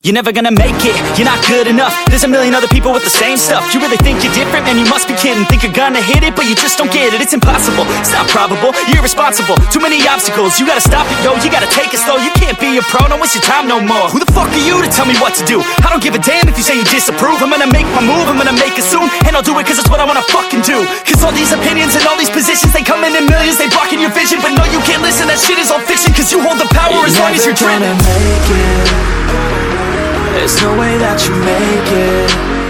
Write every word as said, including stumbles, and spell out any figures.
You're never gonna make it, you're not good enough. There's a million other people with the same stuff. You really think you're different? Man, you must be kidding. Think you're gonna hit it, but you just don't get it. It's impossible, it's not probable, you're irresponsible. Too many obstacles, you gotta stop it, yo. You gotta take it slow, you can't be a pro. Don't waste your time no more. Who the fuck are you to tell me what to do? I don't give a damn if you say you disapprove. I'm gonna make my move, I'm gonna make it soon. And I'll do it cause it's what I wanna fucking do. Cause all these opinions and all these positions, they come in in millions, they blocking your vision. But no, you can't listen, that shit is all fiction. Cause you hold the power you're as long as you're dreaming. Make it. There's no way that you make it.